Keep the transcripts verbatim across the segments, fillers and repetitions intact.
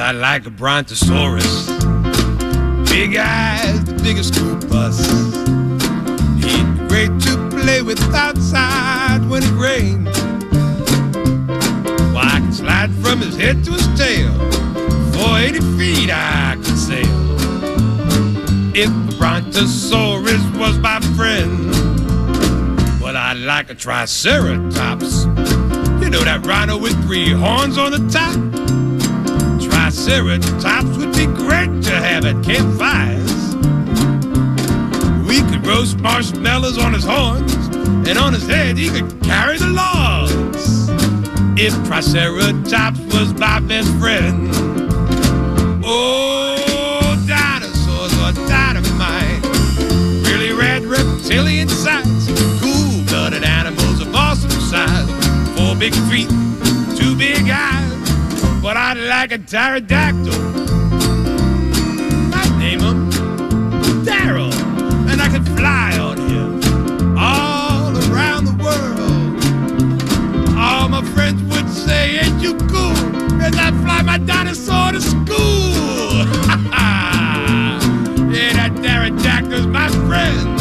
I like a brontosaurus. Big eyes, the biggest school bus. He'd be great to play with outside when it rained. Well, I could slide from his head to his tail. For eighty feet I could sail. If the brontosaurus was my friend. Well, I like a triceratops. You know that rhino with three horns on the top? Triceratops would be great to have at campfires. We could roast marshmallows on his horns, and on his head he could carry the logs. If Triceratops was my best friend. Oh, dinosaurs are dynamite. Really rad reptilian sights. Cool-blooded animals of awesome size. Four big feet, two big eyes. But I'd like a pterodactyl. I'd name him Daryl, and I could fly on him all around the world. All my friends would say, ain't you cool, as I fly my dinosaur to school. Yeah, that pterodactyl's my friend.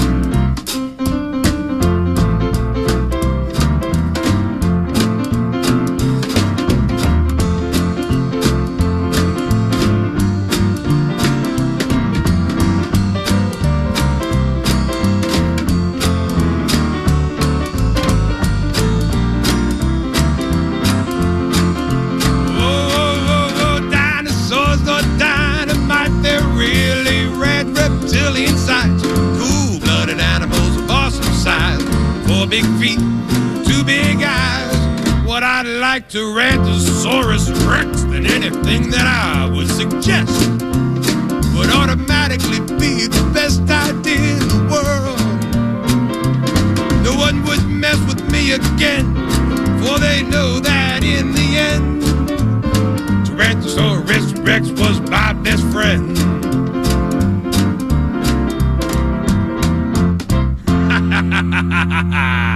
Cool-blooded animals of awesome size. Four big feet, two big eyes. What I'd like to Tyrannosaurus Rex than anything that I would suggest would automatically be the best idea in the world. No one would mess with me again, for they know that in the end Tyrannosaurus Rex was my best friend. Ha ha ha ha ha!